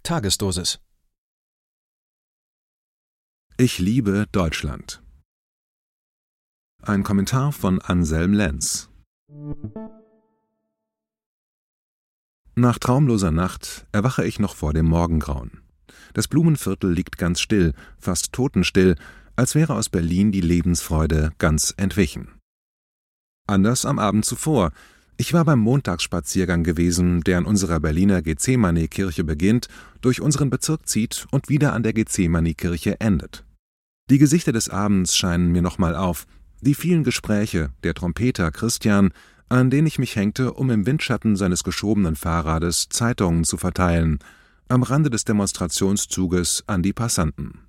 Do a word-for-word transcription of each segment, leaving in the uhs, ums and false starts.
Tagesdosis. Ich liebe Deutschland. Ein Kommentar von Anselm Lenz. Nach traumloser Nacht erwache ich noch vor dem Morgengrauen. Das Blumenviertel liegt ganz still, fast totenstill, als wäre aus Berlin die Lebensfreude ganz entwichen. Anders am Abend zuvor. Ich war beim Montagsspaziergang gewesen, der an unserer Berliner Gethsemane-Kirche beginnt, durch unseren Bezirk zieht und wieder an der Gethsemane-Kirche endet. Die Gesichter des Abends scheinen mir nochmal auf, die vielen Gespräche, der Trompeter Christian, an den ich mich hängte, um im Windschatten seines geschobenen Fahrrades Zeitungen zu verteilen, am Rande des Demonstrationszuges an die Passanten.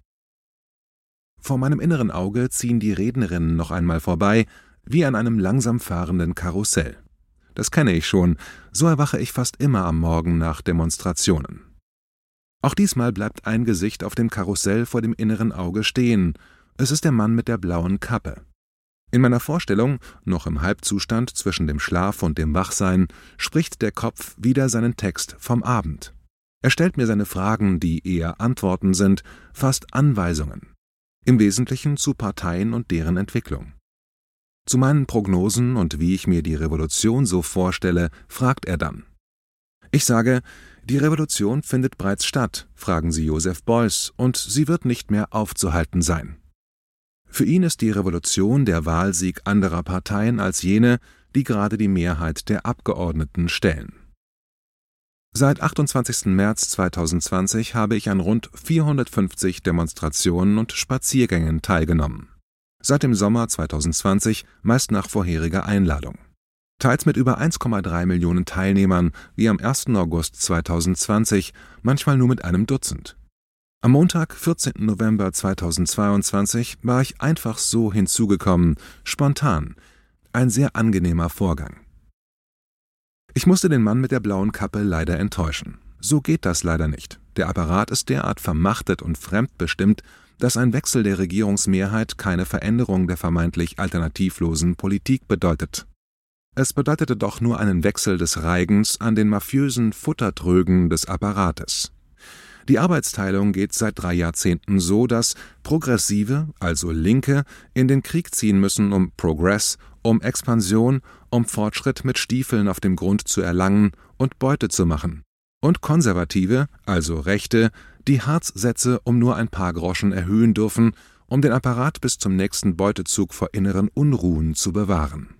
Vor meinem inneren Auge ziehen die Rednerinnen noch einmal vorbei, wie an einem langsam fahrenden Karussell. Das kenne ich schon, so erwache ich fast immer am Morgen nach Demonstrationen. Auch diesmal bleibt ein Gesicht auf dem Karussell vor dem inneren Auge stehen. Es ist der Mann mit der blauen Kappe. In meiner Vorstellung, noch im Halbzustand zwischen dem Schlaf und dem Wachsein, spricht der Kopf wieder seinen Text vom Abend. Er stellt mir seine Fragen, die eher Antworten sind, fast Anweisungen. Im Wesentlichen zu Parteien und deren Entwicklung. Zu meinen Prognosen und wie ich mir die Revolution so vorstelle, fragt er dann. Ich sage, die Revolution findet bereits statt, fragen Sie Joseph Beuys, und sie wird nicht mehr aufzuhalten sein. Für ihn ist die Revolution der Wahlsieg anderer Parteien als jene, die gerade die Mehrheit der Abgeordneten stellen. Seit achtundzwanzigsten März zweitausendzwanzig habe ich an rund vierhundertfünfzig Demonstrationen und Spaziergängen teilgenommen. Seit dem Sommer zweitausendzwanzig meist nach vorheriger Einladung. Teils mit über eins Komma drei Millionen Teilnehmern, wie am ersten August zweitausendzwanzig, manchmal nur mit einem Dutzend. Am Montag, vierzehnten November zweitausendzweiundzwanzig, war ich einfach so hinzugekommen, spontan. Ein sehr angenehmer Vorgang. Ich musste den Mann mit der blauen Kappe leider enttäuschen. So geht das leider nicht. Der Apparat ist derart vermachtet und fremdbestimmt, dass ein Wechsel der Regierungsmehrheit keine Veränderung der vermeintlich alternativlosen Politik bedeutet. Es bedeutete doch nur einen Wechsel des Reigens an den mafiösen Futtertrögen des Apparates. Die Arbeitsteilung geht seit drei Jahrzehnten so, dass Progressive, also Linke, in den Krieg ziehen müssen, um Progress, um Expansion, um Fortschritt mit Stiefeln auf dem Grund zu erlangen und Beute zu machen. Und Konservative, also Rechte, die Harzsätze um nur ein paar Groschen erhöhen dürfen, um den Apparat bis zum nächsten Beutezug vor inneren Unruhen zu bewahren.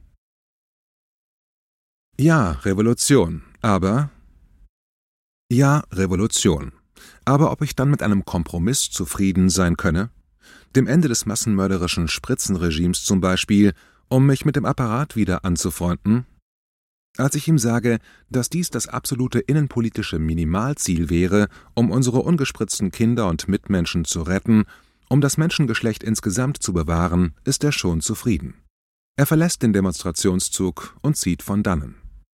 Ja, Revolution, aber... Ja, Revolution. Aber ob ich dann mit einem Kompromiss zufrieden sein könne? Dem Ende des massenmörderischen Spritzenregimes zum Beispiel, um mich mit dem Apparat wieder anzufreunden? Als ich ihm sage, dass dies das absolute innenpolitische Minimalziel wäre, um unsere ungespritzten Kinder und Mitmenschen zu retten, um das Menschengeschlecht insgesamt zu bewahren, ist er schon zufrieden. Er verlässt den Demonstrationszug und zieht von dannen.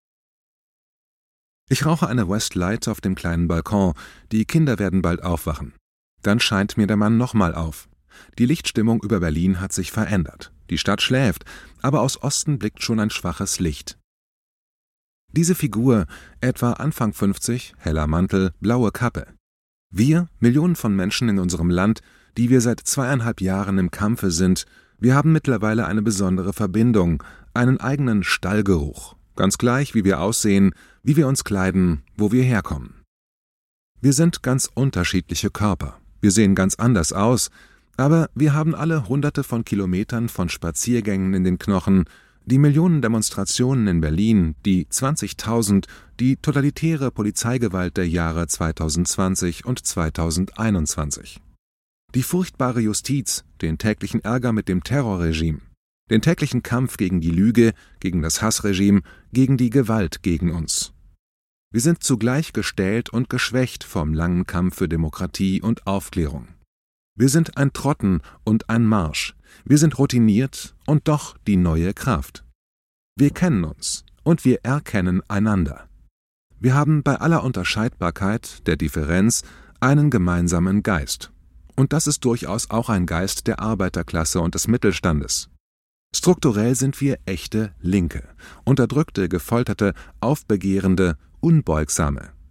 Ich rauche eine Westlight auf dem kleinen Balkon, die Kinder werden bald aufwachen. Dann scheint mir der Mann nochmal auf. Die Lichtstimmung über Berlin hat sich verändert. Die Stadt schläft, aber aus Osten blickt schon ein schwaches Licht. Diese Figur, etwa Anfang fünfzig, heller Mantel, blaue Kappe. Wir, Millionen von Menschen in unserem Land, die wir seit zweieinhalb Jahren im Kampfe sind, wir haben mittlerweile eine besondere Verbindung, einen eigenen Stallgeruch, ganz gleich, wie wir aussehen, wie wir uns kleiden, wo wir herkommen. Wir sind ganz unterschiedliche Körper, wir sehen ganz anders aus, aber wir haben alle Hunderte von Kilometern von Spaziergängen in den Knochen, die Millionen Demonstrationen in Berlin, die zwanzigtausend, die totalitäre Polizeigewalt der Jahre zweitausendzwanzig und zweitausendeinundzwanzig. Die furchtbare Justiz, den täglichen Ärger mit dem Terrorregime, den täglichen Kampf gegen die Lüge, gegen das Hassregime, gegen die Gewalt gegen uns. Wir sind zugleich gestählt und geschwächt vom langen Kampf für Demokratie und Aufklärung. Wir sind ein Trotten und ein Marsch. Wir sind routiniert und doch die neue Kraft. Wir kennen uns und wir erkennen einander. Wir haben bei aller Unterscheidbarkeit, der Differenz, einen gemeinsamen Geist. Und das ist durchaus auch ein Geist der Arbeiterklasse und des Mittelstandes. Strukturell sind wir echte Linke, unterdrückte, gefolterte, aufbegehrende, unbeugsame.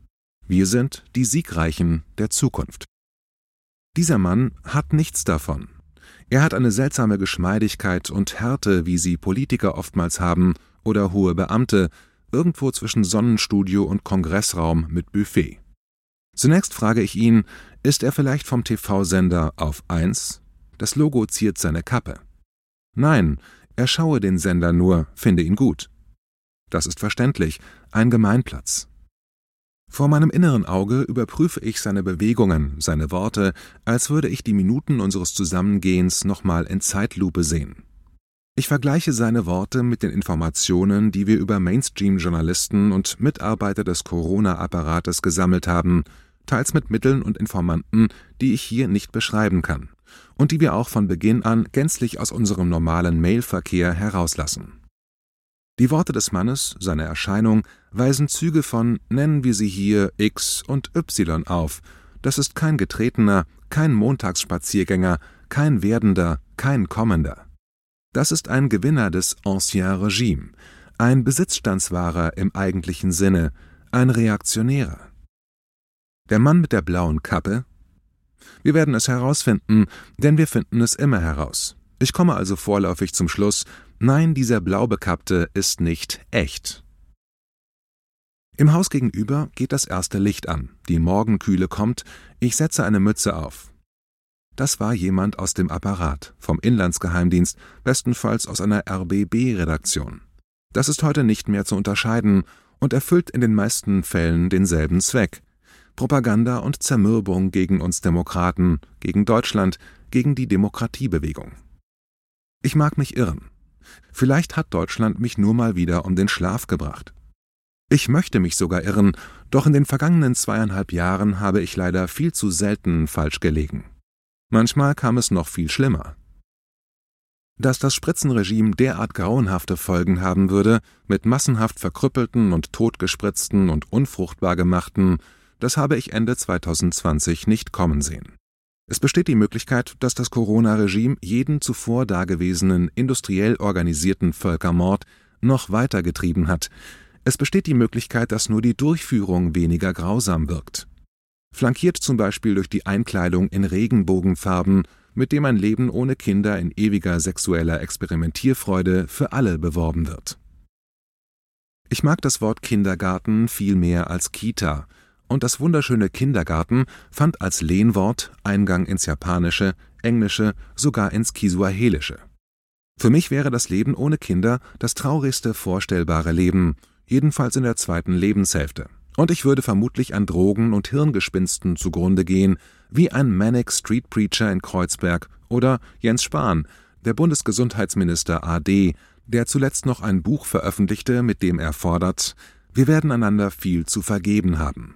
Wir sind die Siegreichen der Zukunft. Dieser Mann hat nichts davon. Er hat eine seltsame Geschmeidigkeit und Härte, wie sie Politiker oftmals haben oder hohe Beamte, irgendwo zwischen Sonnenstudio und Kongressraum mit Buffet. Zunächst frage ich ihn, ist er vielleicht vom T V-Sender Auf eins? Das Logo ziert seine Kappe. Nein, er schaue den Sender nur, finde ihn gut. Das ist verständlich, ein Gemeinplatz. Vor meinem inneren Auge überprüfe ich seine Bewegungen, seine Worte, als würde ich die Minuten unseres Zusammengehens nochmal in Zeitlupe sehen. Ich vergleiche seine Worte mit den Informationen, die wir über Mainstream-Journalisten und Mitarbeiter des Corona-Apparates gesammelt haben, teils mit Mitteln und Informanten, die ich hier nicht beschreiben kann und die wir auch von Beginn an gänzlich aus unserem normalen Mailverkehr herauslassen. Die Worte des Mannes, seine Erscheinung, weisen Züge von, nennen wir sie hier, X und Y auf. Das ist kein Getretener, kein Montagsspaziergänger, kein Werdender, kein Kommender. Das ist ein Gewinner des Ancien Regime, ein Besitzstandswahrer im eigentlichen Sinne, ein Reaktionärer. Der Mann mit der blauen Kappe? Wir werden es herausfinden, denn wir finden es immer heraus. Ich komme also vorläufig zum Schluss, nein, dieser Blaubekappte ist nicht echt. Im Haus gegenüber geht das erste Licht an, die Morgenkühle kommt, ich setze eine Mütze auf. Das war jemand aus dem Apparat, vom Inlandsgeheimdienst, bestenfalls aus einer R B B-Redaktion. Das ist heute nicht mehr zu unterscheiden und erfüllt in den meisten Fällen denselben Zweck. Propaganda und Zermürbung gegen uns Demokraten, gegen Deutschland, gegen die Demokratiebewegung. Ich mag mich irren. Vielleicht hat Deutschland mich nur mal wieder um den Schlaf gebracht. Ich möchte mich sogar irren, doch in den vergangenen zweieinhalb Jahren habe ich leider viel zu selten falsch gelegen. Manchmal kam es noch viel schlimmer. Dass das Spritzenregime derart grauenhafte Folgen haben würde, mit massenhaft verkrüppelten und totgespritzten und unfruchtbar gemachten, das habe ich Ende zweitausendzwanzig nicht kommen sehen. Es besteht die Möglichkeit, dass das Corona-Regime jeden zuvor dagewesenen industriell organisierten Völkermord noch weiter getrieben hat. Es besteht die Möglichkeit, dass nur die Durchführung weniger grausam wirkt. Flankiert zum Beispiel durch die Einkleidung in Regenbogenfarben, mit dem ein Leben ohne Kinder in ewiger sexueller Experimentierfreude für alle beworben wird. Ich mag das Wort Kindergarten viel mehr als Kita, und das wunderschöne Kindergarten fand als Lehnwort Eingang ins Japanische, Englische, sogar ins Kisuahelische. Für mich wäre das Leben ohne Kinder das traurigste vorstellbare Leben, jedenfalls in der zweiten Lebenshälfte. Und ich würde vermutlich an Drogen und Hirngespinsten zugrunde gehen, wie ein Manic Street Preacher in Kreuzberg oder Jens Spahn, der Bundesgesundheitsminister A D, der zuletzt noch ein Buch veröffentlichte, mit dem er fordert, wir werden einander viel zu vergeben haben.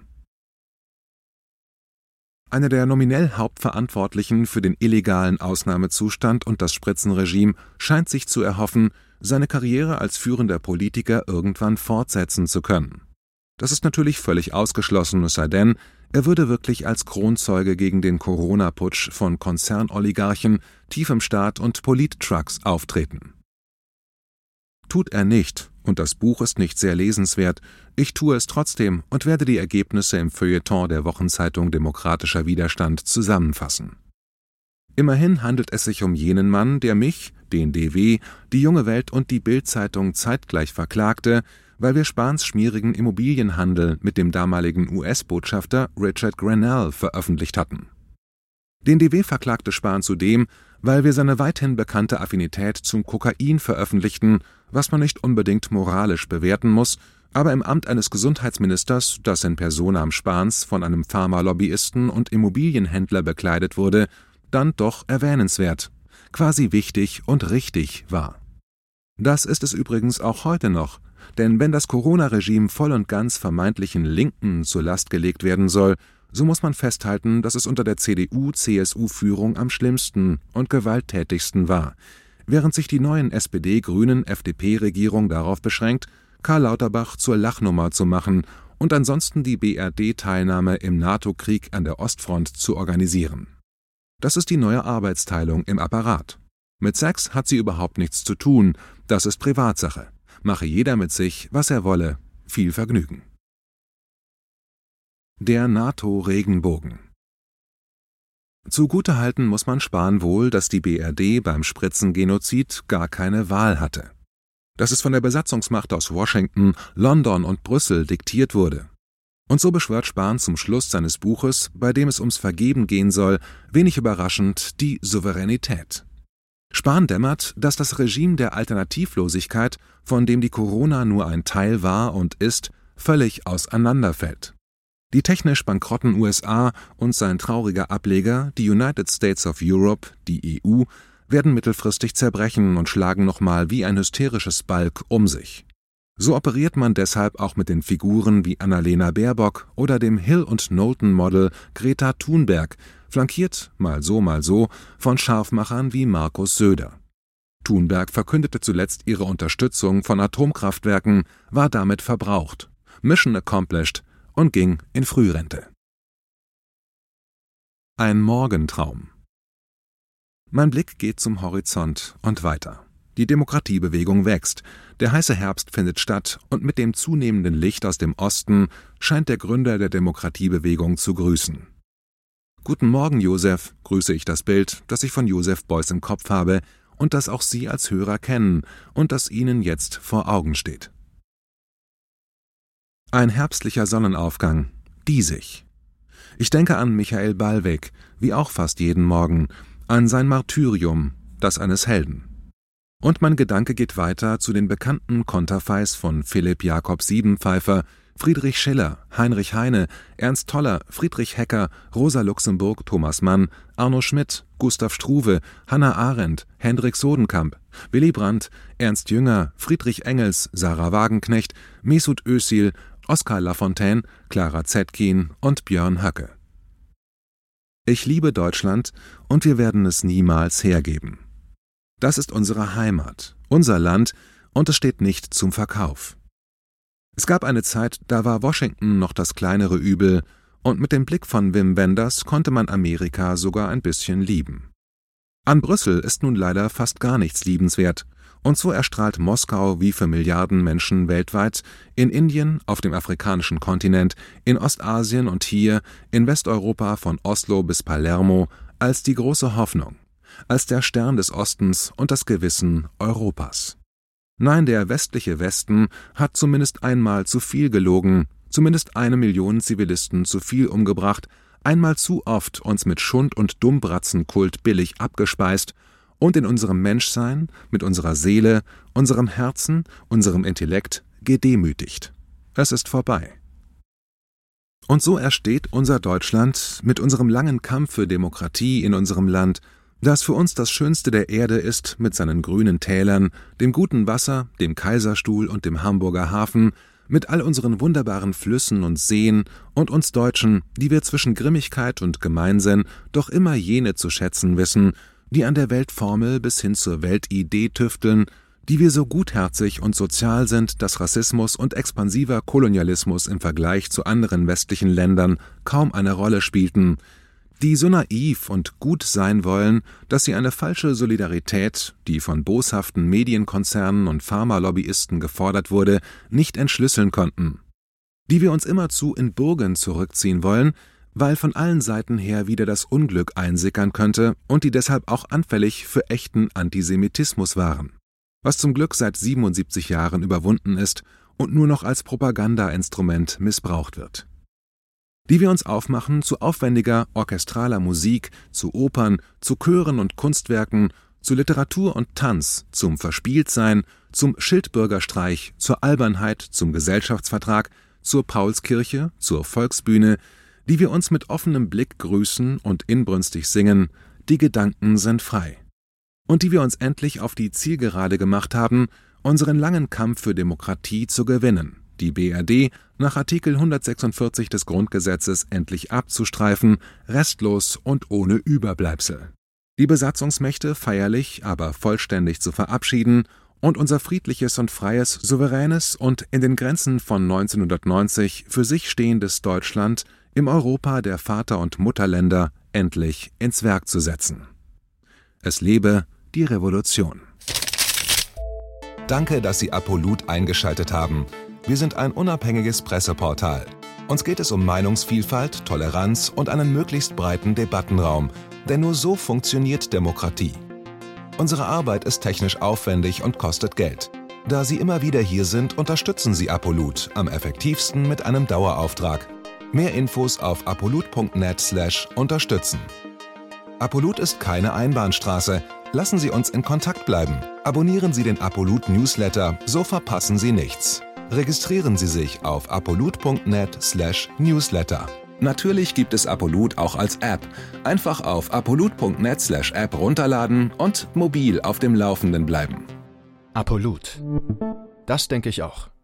Einer der nominell Hauptverantwortlichen für den illegalen Ausnahmezustand und das Spritzenregime scheint sich zu erhoffen, seine Karriere als führender Politiker irgendwann fortsetzen zu können. Das ist natürlich völlig ausgeschlossen, es sei denn, er würde wirklich als Kronzeuge gegen den Corona-Putsch von Konzernoligarchen, tiefem Staat und Polittrucks auftreten. Tut er nicht, und das Buch ist nicht sehr lesenswert, ich tue es trotzdem und werde die Ergebnisse im Feuilleton der Wochenzeitung Demokratischer Widerstand zusammenfassen. Immerhin handelt es sich um jenen Mann, der mich, den D W, die Junge Welt und die Bild-Zeitung zeitgleich verklagte, weil wir Spahns schmierigen Immobilienhandel mit dem damaligen U S-Botschafter Richard Grenell veröffentlicht hatten. Den D W verklagte Spahn zudem, weil wir seine weithin bekannte Affinität zum Kokain veröffentlichten, was man nicht unbedingt moralisch bewerten muss, aber im Amt eines Gesundheitsministers, das in personam Spahns von einem Pharmalobbyisten und Immobilienhändler bekleidet wurde, dann doch erwähnenswert, quasi wichtig und richtig war. Das ist es übrigens auch heute noch, denn wenn das Corona-Regime voll und ganz vermeintlichen Linken zur Last gelegt werden soll, so muss man festhalten, dass es unter der C D U C S U-Führung am schlimmsten und gewalttätigsten war, während sich die neuen S P D-Grünen-F D P-Regierung darauf beschränkt, Karl Lauterbach zur Lachnummer zu machen und ansonsten die B R D-Teilnahme im NATO-Krieg an der Ostfront zu organisieren. Das ist die neue Arbeitsteilung im Apparat. Mit Sex hat sie überhaupt nichts zu tun, das ist Privatsache. Mache jeder mit sich, was er wolle. Viel Vergnügen. Der NATO-Regenbogen. Zugutehalten muss man Spahn wohl, dass die B R D beim Spritzengenozid gar keine Wahl hatte. Dass es von der Besatzungsmacht aus Washington, London und Brüssel diktiert wurde. Und so beschwört Spahn zum Schluss seines Buches, bei dem es ums Vergeben gehen soll, wenig überraschend, die Souveränität. Spahn dämmert, dass das Regime der Alternativlosigkeit, von dem die Corona nur ein Teil war und ist, völlig auseinanderfällt. Die technisch bankrotten U S A und sein trauriger Ableger, die United States of Europe, die E U, werden mittelfristig zerbrechen und schlagen nochmal wie ein hysterisches Balk um sich. So operiert man deshalb auch mit den Figuren wie Annalena Baerbock oder dem Hill- und Knowlton-Model Greta Thunberg, flankiert, mal so mal so, von Scharfmachern wie Markus Söder. Thunberg verkündete zuletzt ihre Unterstützung von Atomkraftwerken, war damit verbraucht. Mission accomplished und ging in Frührente. Ein Morgentraum. Mein Blick geht zum Horizont und weiter. Die Demokratiebewegung wächst, der heiße Herbst findet statt und mit dem zunehmenden Licht aus dem Osten scheint der Gründer der Demokratiebewegung zu grüßen. »Guten Morgen, Josef«, grüße ich das Bild, das ich von Josef Beuys im Kopf habe und das auch Sie als Hörer kennen und das Ihnen jetzt vor Augen steht. Ein herbstlicher Sonnenaufgang, diesig. Ich denke an Michael Ballweg, wie auch fast jeden Morgen, an sein Martyrium, das eines Helden. Und mein Gedanke geht weiter zu den bekannten Konterfeis von Philipp Jakob Siebenpfeifer, Friedrich Schiller, Heinrich Heine, Ernst Toller, Friedrich Hecker, Rosa Luxemburg, Thomas Mann, Arno Schmidt, Gustav Struve, Hannah Arendt, Hendrik Sodenkamp, Willy Brandt, Ernst Jünger, Friedrich Engels, Sarah Wagenknecht, Mesut Özil, Oskar Lafontaine, Clara Zetkin und Björn Höcke. Ich liebe Deutschland und wir werden es niemals hergeben. Das ist unsere Heimat, unser Land und es steht nicht zum Verkauf. Es gab eine Zeit, da war Washington noch das kleinere Übel und mit dem Blick von Wim Wenders konnte man Amerika sogar ein bisschen lieben. An Brüssel ist nun leider fast gar nichts liebenswert. Und so erstrahlt Moskau wie für Milliarden Menschen weltweit, in Indien, auf dem afrikanischen Kontinent, in Ostasien und hier, in Westeuropa von Oslo bis Palermo, als die große Hoffnung, als der Stern des Ostens und das Gewissen Europas. Nein, der westliche Westen hat zumindest einmal zu viel gelogen, zumindest eine Million Zivilisten zu viel umgebracht, einmal zu oft uns mit Schund- und Dummbratzenkult billig abgespeist, und in unserem Menschsein, mit unserer Seele, unserem Herzen, unserem Intellekt gedemütigt. Es ist vorbei. Und so ersteht unser Deutschland mit unserem langen Kampf für Demokratie in unserem Land, das für uns das Schönste der Erde ist, mit seinen grünen Tälern, dem guten Wasser, dem Kaiserstuhl und dem Hamburger Hafen, mit all unseren wunderbaren Flüssen und Seen und uns Deutschen, die wir zwischen Grimmigkeit und Gemeinsinn doch immer jene zu schätzen wissen, die an der Weltformel bis hin zur Weltidee tüfteln, die wir so gutherzig und sozial sind, dass Rassismus und expansiver Kolonialismus im Vergleich zu anderen westlichen Ländern kaum eine Rolle spielten, die so naiv und gut sein wollen, dass sie eine falsche Solidarität, die von boshaften Medienkonzernen und Pharmalobbyisten gefordert wurde, nicht entschlüsseln konnten, die wir uns immerzu in Burgen zurückziehen wollen, weil von allen Seiten her wieder das Unglück einsickern könnte und die deshalb auch anfällig für echten Antisemitismus waren, was zum Glück seit siebenundsiebzig Jahren überwunden ist und nur noch als Propagandainstrument missbraucht wird. Die wir uns aufmachen zu aufwendiger orchestraler Musik, zu Opern, zu Chören und Kunstwerken, zu Literatur und Tanz, zum Verspieltsein, zum Schildbürgerstreich, zur Albernheit, zum Gesellschaftsvertrag, zur Paulskirche, zur Volksbühne, die wir uns mit offenem Blick grüßen und inbrünstig singen, die Gedanken sind frei. Und die wir uns endlich auf die Zielgerade gemacht haben, unseren langen Kampf für Demokratie zu gewinnen, die B R D nach Artikel hundertsechsundvierzig des Grundgesetzes endlich abzustreifen, restlos und ohne Überbleibsel. Die Besatzungsmächte feierlich, aber vollständig zu verabschieden und unser friedliches und freies, souveränes und in den Grenzen von neunzehnhundertneunzig für sich stehendes Deutschland im Europa der Vater- und Mutterländer endlich ins Werk zu setzen. Es lebe die Revolution. Danke, dass Sie Apolut eingeschaltet haben. Wir sind ein unabhängiges Presseportal. Uns geht es um Meinungsvielfalt, Toleranz und einen möglichst breiten Debattenraum, denn nur so funktioniert Demokratie. Unsere Arbeit ist technisch aufwendig und kostet Geld. Da Sie immer wieder hier sind, unterstützen Sie Apolut am effektivsten mit einem Dauerauftrag. Mehr Infos auf apolut punkt net slash unterstützen. Apolut ist keine Einbahnstraße. Lassen Sie uns in Kontakt bleiben. Abonnieren Sie den Apolut Newsletter, so verpassen Sie nichts. Registrieren Sie sich auf apolut punkt net slash newsletter. Natürlich gibt es Apolut auch als App. Einfach auf apolut punkt net slash app runterladen und mobil auf dem Laufenden bleiben. Apolut. Das denke ich auch.